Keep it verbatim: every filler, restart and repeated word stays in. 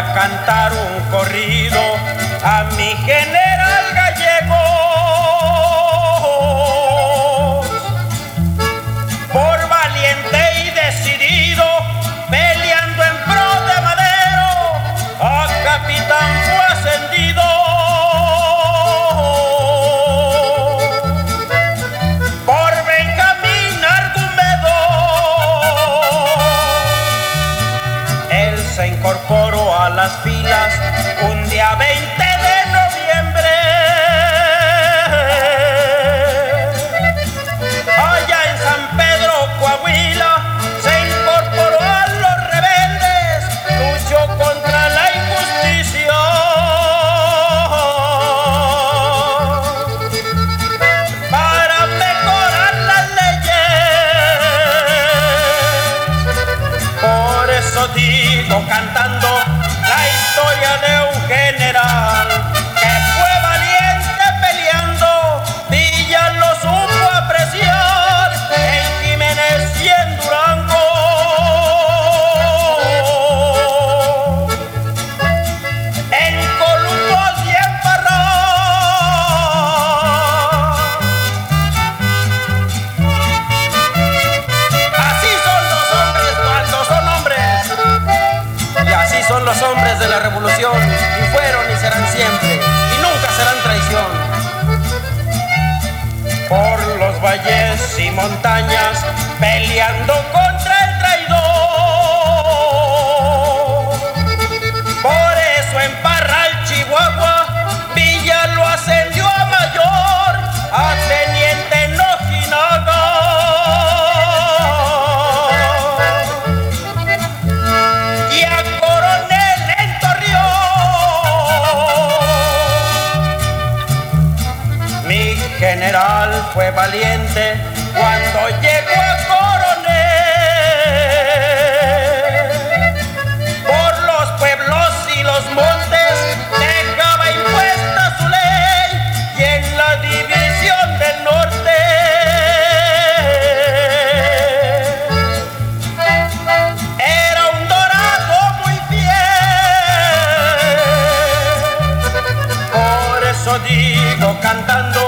a cantar un corrido a mi general gallego. Por valiente y decidido, peleando en pro de Madero, a capitán fue ascendido. Por Benjamín Argumedo, él se incorporó a las filas un día veinte de noviembre. Allá en San Pedro, Coahuila, se incorporó a los rebeldes, luchó contra la injusticia. Para mejorar las leyes. Por eso digo cantando la historia de un general que fue valiente peleando. Villa lo supo apreciar en Jiménez y en Durango. En Columbus y en Parral. Así son los hombres cuando son hombres. Y así son los hombres de la revolución, y fueron y serán siempre, y nunca serán traición. Por los valles y montañas, peleando contra el traidor. Por eso en Parral, Chihuahua, Villa lo ascendió a mayor, a teniente en Ojinaga. Y a coronel en Torreón. Mi general fue valiente cuando llegó a coronel. Por los pueblos y los montes dejaba impuesta su ley, y en la división del norte era un dorado muy fiel. Por eso digo cantando